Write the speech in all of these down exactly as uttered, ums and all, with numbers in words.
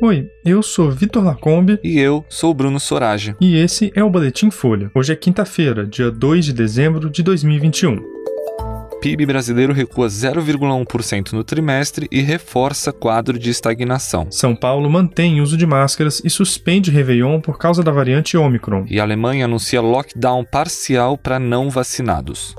Oi, eu sou Vitor Lacombe. E eu sou Bruno Sorage. E esse é o Boletim Folha. Hoje é quinta-feira, dia dois de dezembro de dois mil e vinte e um. P I B brasileiro recua zero vírgula um por cento no trimestre e reforça quadro de estagnação. São Paulo mantém uso de máscaras e suspende Réveillon por causa da variante Ômicron. E a Alemanha anuncia lockdown parcial para não vacinados.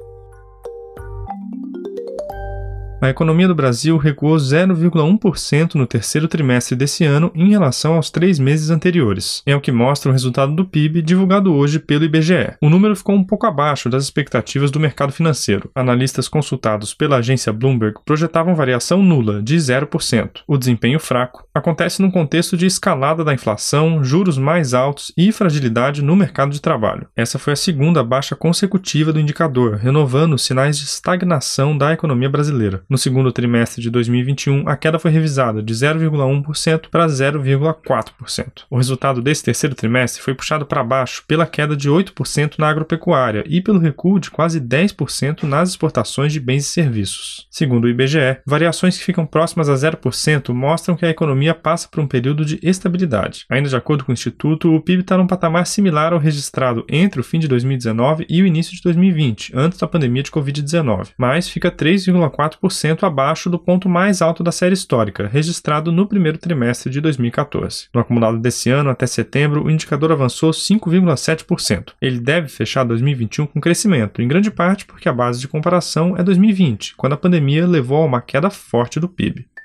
A economia do Brasil recuou zero vírgula um por cento no terceiro trimestre desse ano em relação aos três meses anteriores. É o que mostra o resultado do P I B divulgado hoje pelo I B G E. O número ficou um pouco abaixo das expectativas do mercado financeiro. Analistas consultados pela agência Bloomberg projetavam variação nula, de zero por cento. O desempenho fraco acontece num contexto de escalada da inflação, juros mais altos e fragilidade no mercado de trabalho. Essa foi a segunda baixa consecutiva do indicador, renovando os sinais de estagnação da economia brasileira. No segundo trimestre de dois mil e vinte e um, a queda foi revisada de zero vírgula um por cento para zero vírgula quatro por cento. O resultado desse terceiro trimestre foi puxado para baixo pela queda de oito por cento na agropecuária e pelo recuo de quase dez por cento nas exportações de bens e serviços. Segundo o I B G E, variações que ficam próximas a zero por cento mostram que a economia passa por um período de estabilidade. Ainda de acordo com o Instituto, o P I B está num patamar similar ao registrado entre o fim de dois mil e dezenove e o início de dois mil e vinte, antes da pandemia de covid dezenove, mas fica três vírgula quatro por cento abaixo do ponto mais alto da série histórica, registrado no primeiro trimestre de dois mil e catorze. No acumulado desse ano até setembro, o indicador avançou cinco vírgula sete por cento. Ele deve fechar dois mil e vinte e um com crescimento, em grande parte porque a base de comparação é dois mil e vinte, quando a pandemia levou a uma queda forte do P I B.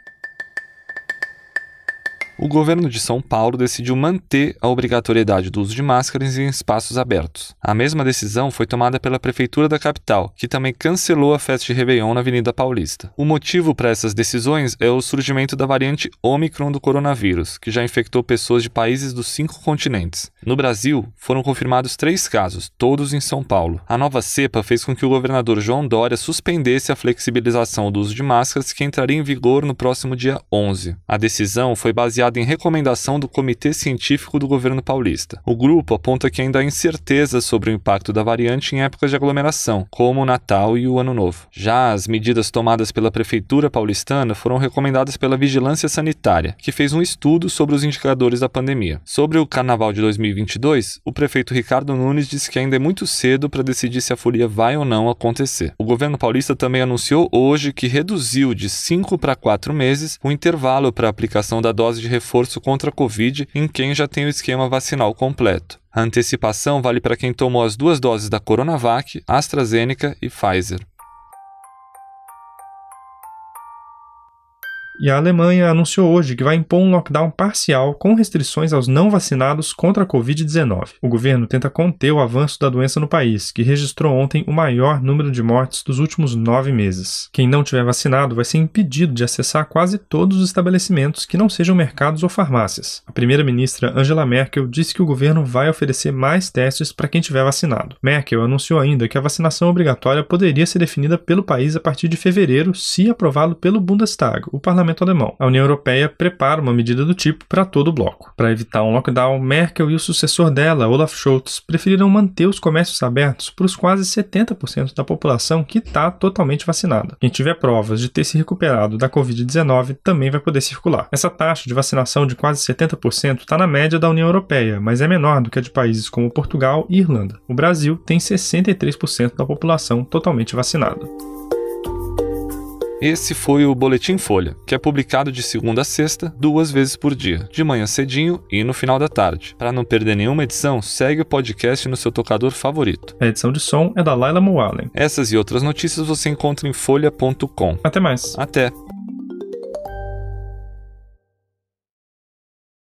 O governo de São Paulo decidiu manter a obrigatoriedade do uso de máscaras em espaços abertos. A mesma decisão foi tomada pela Prefeitura da capital, que também cancelou a festa de Réveillon na Avenida Paulista. O motivo para essas decisões é o surgimento da variante Ômicron do coronavírus, que já infectou pessoas de países dos cinco continentes. No Brasil, foram confirmados três casos, todos em São Paulo. A nova cepa fez com que o governador João Dória suspendesse a flexibilização do uso de máscaras, que entraria em vigor no próximo dia onze. A decisão foi baseada em recomendação do Comitê Científico do Governo Paulista. O grupo aponta que ainda há incerteza sobre o impacto da variante em épocas de aglomeração, como o Natal e o Ano Novo. Já as medidas tomadas pela Prefeitura paulistana foram recomendadas pela Vigilância Sanitária, que fez um estudo sobre os indicadores da pandemia. Sobre o Carnaval de dois mil e vinte e dois, o prefeito Ricardo Nunes disse que ainda é muito cedo para decidir se a folia vai ou não acontecer. O governo paulista também anunciou hoje que reduziu de cinco para quatro meses o intervalo para a aplicação da dose de reforço contra a Covid em quem já tem o esquema vacinal completo. A antecipação vale para quem tomou as duas doses da Coronavac, AstraZeneca e Pfizer. E a Alemanha anunciou hoje que vai impor um lockdown parcial com restrições aos não vacinados contra a covid dezenove. O governo tenta conter o avanço da doença no país, que registrou ontem o maior número de mortes dos últimos nove meses. Quem não tiver vacinado vai ser impedido de acessar quase todos os estabelecimentos que não sejam mercados ou farmácias. A primeira-ministra Angela Merkel disse que o governo vai oferecer mais testes para quem tiver vacinado. Merkel anunciou ainda que a vacinação obrigatória poderia ser definida pelo país a partir de fevereiro, se aprovado pelo Bundestag, o parlamento alemão. A União Europeia prepara uma medida do tipo para todo o bloco. Para evitar um lockdown, Merkel e o sucessor dela, Olaf Scholz, preferiram manter os comércios abertos para os quase setenta por cento da população que está totalmente vacinada. Quem tiver provas de ter se recuperado da covid dezenove também vai poder circular. Essa taxa de vacinação de quase setenta por cento está na média da União Europeia, mas é menor do que a de países como Portugal e Irlanda. O Brasil tem sessenta e três por cento da população totalmente vacinada. Esse foi o Boletim Folha, que é publicado de segunda a sexta, duas vezes por dia, de manhã cedinho e no final da tarde. Para não perder nenhuma edição, segue o podcast no seu tocador favorito. A edição de som é da Laila Moalen. Essas e outras notícias você encontra em folha ponto com. Até mais. Até!